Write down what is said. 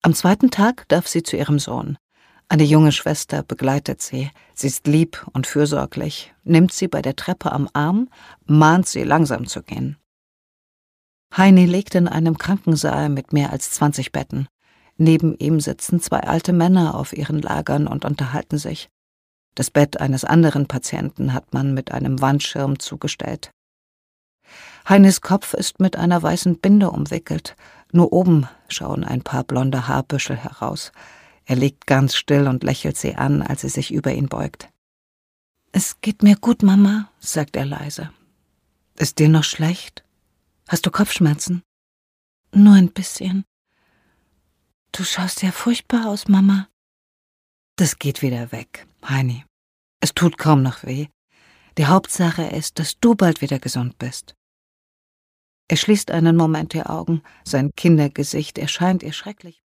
Am zweiten Tag darf sie zu ihrem Sohn. Eine junge Schwester begleitet sie. Sie ist lieb und fürsorglich, nimmt sie bei der Treppe am Arm, mahnt sie, langsam zu gehen. Heini liegt in einem Krankensaal mit mehr als 20 Betten. Neben ihm sitzen 2 alte Männer auf ihren Lagern und unterhalten sich. Das Bett eines anderen Patienten hat man mit einem Wandschirm zugestellt. Heinis Kopf ist mit einer weißen Binde umwickelt. Nur oben schauen ein paar blonde Haarbüschel heraus. Er liegt ganz still und lächelt sie an, als sie sich über ihn beugt. »Es geht mir gut, Mama«, sagt er leise. »Ist dir noch schlecht? Hast du Kopfschmerzen?« »Nur ein bisschen.« »Du schaust ja furchtbar aus, Mama.« »Das geht wieder weg, Heini. Es tut kaum noch weh. Die Hauptsache ist, dass du bald wieder gesund bist.« Er schließt einen Moment die Augen. Sein Kindergesicht erscheint ihr schrecklich.